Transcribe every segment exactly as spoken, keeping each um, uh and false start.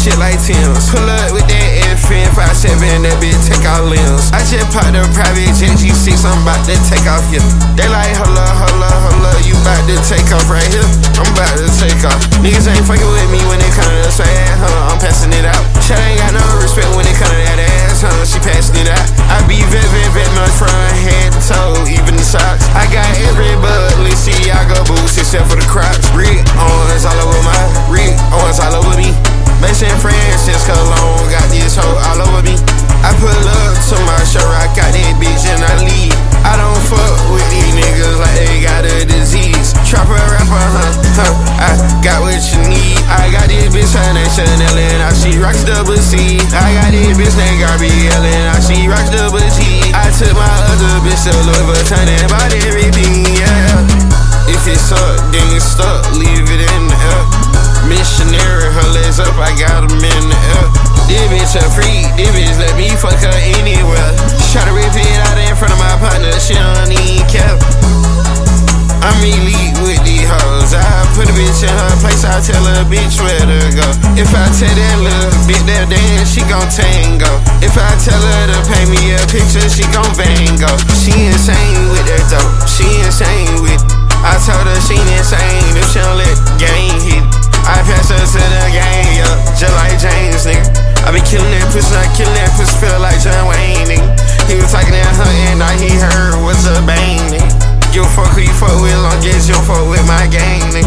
shit like Tim's. Pull up with that F N five seven, that bitch take out limbs. I just popped a private jet G six, I'm about to take off here. They like, hold up, hold up, hold up, you about to take off right here. I'm about to take off. Niggas ain't fucking with me when they come to the side, huh? I'm passing it out. Shit ain't got no respect when it come to that ass, huh? She passing it out. I be vet, vet, vet, my front head to toe, even the socks. I got every Balenciaga boots except for the Crocs. Rick Owens all over my, Rick Owens all over me. Mason Francis Cologne got this hoe all over me. I pull up to my show, I got that bitch and I leave. I don't fuck with these niggas like they got a disease. Trapper rapper, huh, huh, I got what you need. I got this bitch, her name Chanel and I she rocks double C. I got this bitch named Gabrielle and I she rocks double G. I took my other bitch to Louis Vuitton and bought everything, yeah. If it's up, then it's stuck, leave it in the air. Missionary, her legs up, I got them in the air. This bitch a freak, this bitch let me fuck her anywhere. Try to rip it out in front of my partner, she don't even care. I'm elite with these hoes. I put a bitch in her place, I tell her bitch where to go. If I tell that little bitch that dance, she gon' tango. If I tell her to paint me a picture, she gon' vango. She insane with that dope, she insane with it. I told her she insane if she don't let the game hit. I pass her to the game, yeah, just like James, nigga. I been killing that pussy, I killing that pussy, feel like John Wayne, nigga. He was talking at her and now he heard what's a bang, nigga. Give a fuck who you fuck with, long as you don't fuck with my gang, nigga.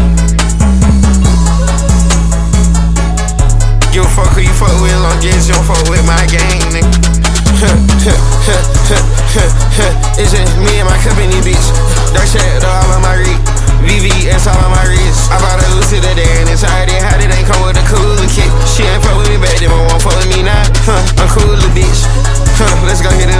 Give a fuck who you fuck with, long as you don't fuck with my gang, nigga. It's just me and my company, bitch. Dark shadow all on my reek, V V S all on my wrist. I bought a Lucy today and it's already hot, it ain't come with a cooler kit. She ain't fuck with me back then, but won't fuck with me now. Huh, I'm cooler, bitch. Huh, let's go hit it.